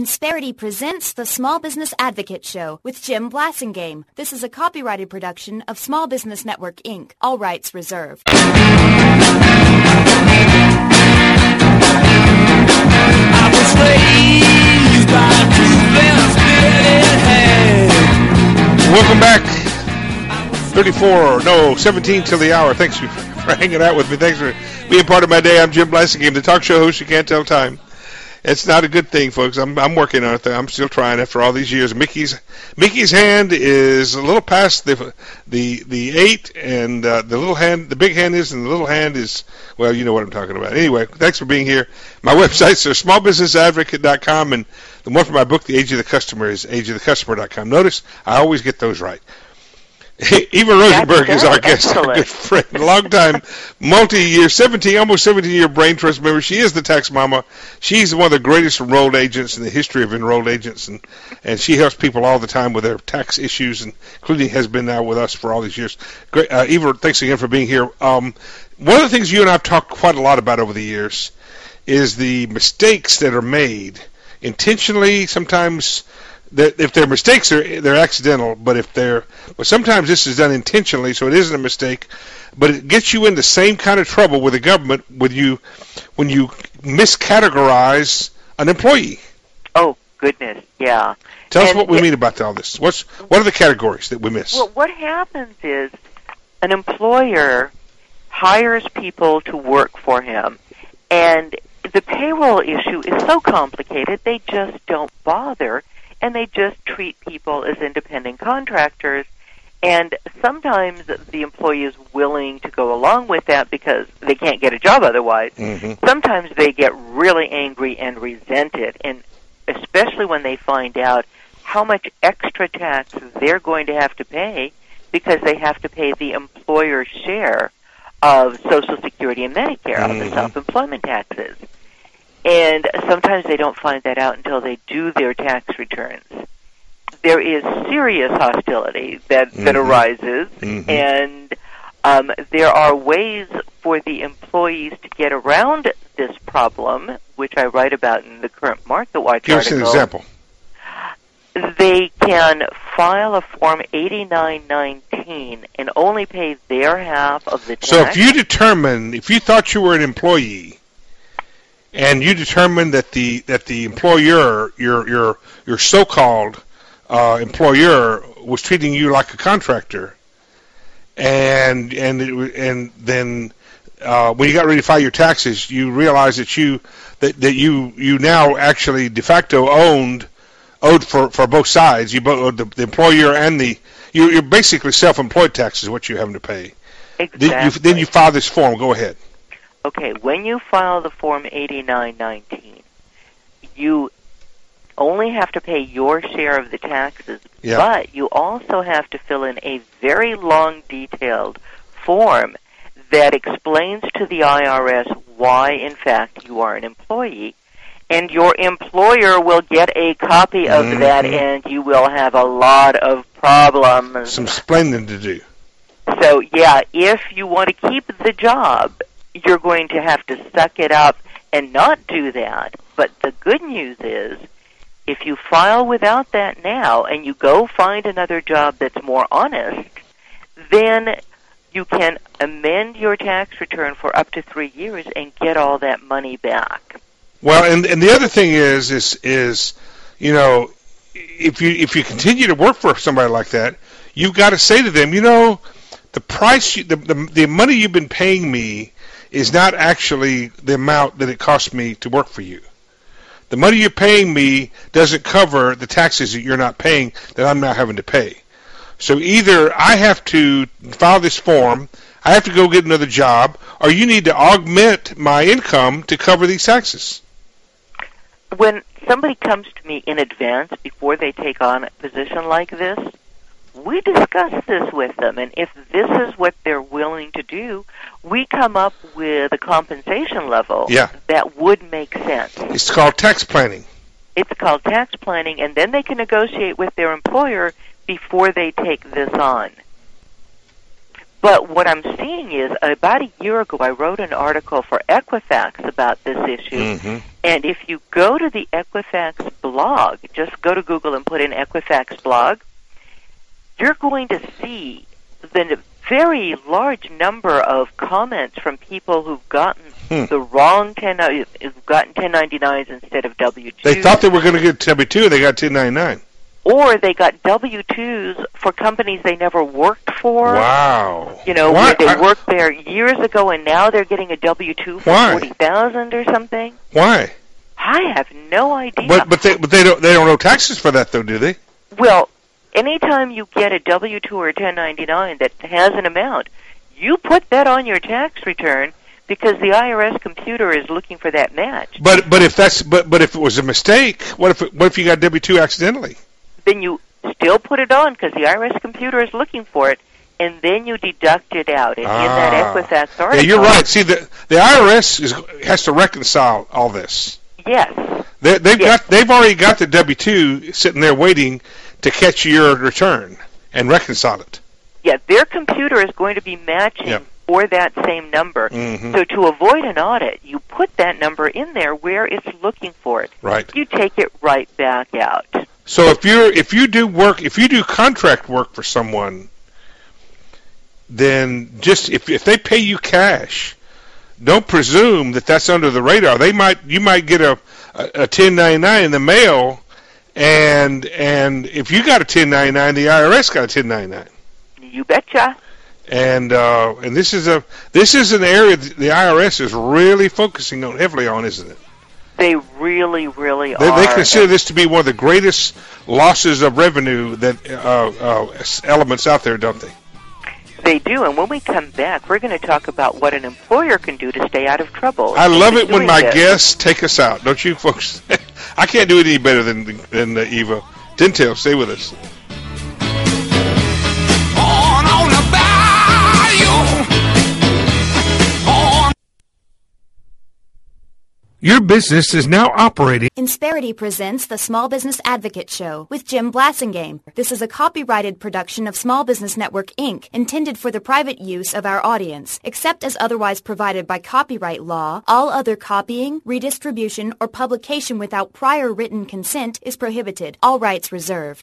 Insperity presents the Small Business Advocate Show with Jim Blasingame. This is a copyrighted production of Small Business Network, Inc. All rights reserved. I was raised by a Welcome back. 17 till the hour. Thanks for hanging out with me. Thanks for being part of my day. I'm Jim Blasingame, the talk show host. You can't tell time. It's not a good thing, folks. I'm working on it. I'm still trying after all these years. Mickey's hand is a little past the 8, and the little hand, the big hand is, and the little hand is, well, you know what I'm talking about. Anyway, thanks for being here. My websites are smallbusinessadvocate.com, and the one for my book, The Age of the Customer, is ageofthecustomer.com. Notice I always get those right. Eva Rosenberg is our guest, a good friend, long-time, multi-year, almost 17-year Brain Trust member. She is the tax mama. She's one of the greatest enrolled agents in the history of enrolled agents, and she helps people all the time with their tax issues, including has been now with us for all these years. Great, Eva, thanks again for being here. One of the things you and I have talked quite a lot about over the years is the mistakes that are made intentionally, sometimes. That if they're mistakes, they're accidental. But sometimes this is done intentionally, so it isn't a mistake. But it gets you in the same kind of trouble with the government when you miscategorize an employee. Oh goodness, yeah. Tell us what we mean about all this. What are the categories that we miss? Well, what happens is an employer hires people to work for him, and the payroll issue is so complicated they just don't bother. And they just treat people as independent contractors. And sometimes the employee is willing to go along with that because they can't get a job otherwise. Mm-hmm. Sometimes they get really angry and resented, and especially when they find out how much extra tax they're going to have to pay because they have to pay the employer's share of Social Security and Medicare, of the self-employment taxes. And sometimes they don't find that out until they do their tax returns. There is serious hostility that arises, and there are ways for the employees to get around this problem, which I write about in the current Market Watch article. Give us an example. They can file a Form 8919 and only pay their half of the tax. So if you thought you were an employee, and you determined that the employer, your so-called employer, was treating you like a contractor, and then when you got ready to file your taxes, you realized that you now actually de facto owed for both sides. You both the employer and you're basically self-employed taxes what you're having to pay. Exactly. Then you file this form. Go ahead. Okay, when you file the Form 8919, you only have to pay your share of the taxes, but you also have to fill in a very long, detailed form that explains to the IRS why, in fact, you are an employee, and your employer will get a copy of that, and you will have a lot of problems. Some explaining to do. So, yeah, if you want to keep the job, you're going to have to suck it up and not do that. But the good news is, if you file without that now and you go find another job that's more honest, then you can amend your tax return for up to 3 years and get all that money back. Well, and the other thing is you know, if you continue to work for somebody like that, you've got to say to them, you know, the price, the money you've been paying me is not actually the amount that it costs me to work for you. The money you're paying me doesn't cover the taxes that you're not paying that I'm now having to pay. So either I have to file this form, I have to go get another job, or you need to augment my income to cover these taxes. When somebody comes to me in advance before they take on a position like this, we discuss this with them, and if this is what they're willing to do, we come up with a compensation level that would make sense. It's called tax planning. It's called tax planning, and then they can negotiate with their employer before they take this on. But what I'm seeing is, about a year ago, I wrote an article for Equifax about this issue, And if you go to the Equifax blog, just go to Google and put in Equifax blog, you're going to see the very large number of comments from people who've gotten the wrong who've gotten 1099s instead of W-2s. They thought they were going to get W-2, they got 1099. Or they got W-2s for companies they never worked for. Wow. You know, where they worked there years ago and now they're getting a W-2 for $40,000 or something. Why? I have no idea. But they don't owe taxes for that though, do they? Well, anytime you get a W-2 or a 1099 that has an amount, you put that on your tax return because the IRS computer is looking for that match. But if it was a mistake, what if you got W-2 accidentally? Then you still put it on because the IRS computer is looking for it, and then you deduct it out. And in that Equifax article... Yeah, you're right. See, the IRS has to reconcile all this. Yes. They've already got the W-2 sitting there waiting to catch your return and reconcile it. Yeah, their computer is going to be matching for that same number. Mm-hmm. So to avoid an audit, you put that number in there where it's looking for it. Right. You take it right back out. So if you do contract work for someone, then just if they pay you cash, don't presume that that's under the radar. You might get a 1099 in the mail, and if you got a 1099, the IRS got a 1099. You betcha. And this is an area that the IRS is really focusing on heavily on, isn't it? They really, really are. They consider this to be one of the greatest losses of revenue that elements out there, don't they? They do, and when we come back, we're going to talk about what an employer can do to stay out of trouble. I love it when my guests take us out, don't you, folks? I can't do it any better than Eva. Tintel, stay with us. On the bayou. Your business is now operating. Insperity presents the Small Business Advocate Show with Jim Blasingame. This is a copyrighted production of Small Business Network, Inc., intended for the private use of our audience. Except as otherwise provided by copyright law, all other copying, redistribution, or publication without prior written consent is prohibited. All rights reserved.